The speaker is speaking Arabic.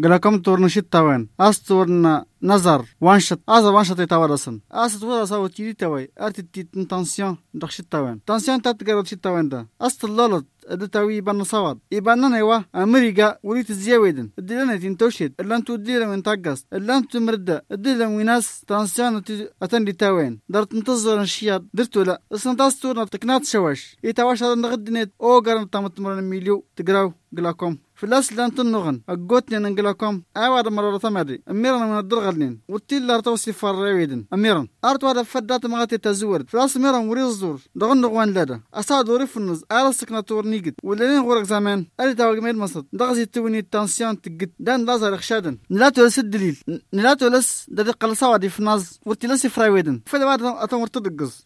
قلكم تورنشيت توين أستورنا نظر وانشط وانشط يتوارسن أستورنا سو تيري توي أرتي تنسيون دخشت توين تنسيون تتقرب شت توين ده أستلالت الدتاوي بنا صواد يبان نيوا أمريكا وليت الزياويدن الدلنا تنتوشيد اللي أنتو الديلا من تقص اللي أنتو مرد الديلا ويناس تنسيون أتندي توين درت ننتظر الشياد درتو لا أستورنا تكنات شواش يتواش هذا نغدنت أو قرن تمتمرن مليو تقراو قلاكم فلاس لان تنغن اقوتني نقلاكم اواد مرة ثمري اميرنا من الدرغلين وتيل لا توصي فراويدن اميرن ارت واد فدات مغاتي تزور فلاس ميرن وريزور دغن نغوان لادا اساد ورفنز ارسكنا تورنيقت ولين غورك زمان اري تاوغميد مصد دغزي توني التنسيون تقت دان لازر خشادن نلاتو لس الدليل نلاتو لس ددق لسوادي فناز ورتي لس فراويدن فدا واد اتمر تدقز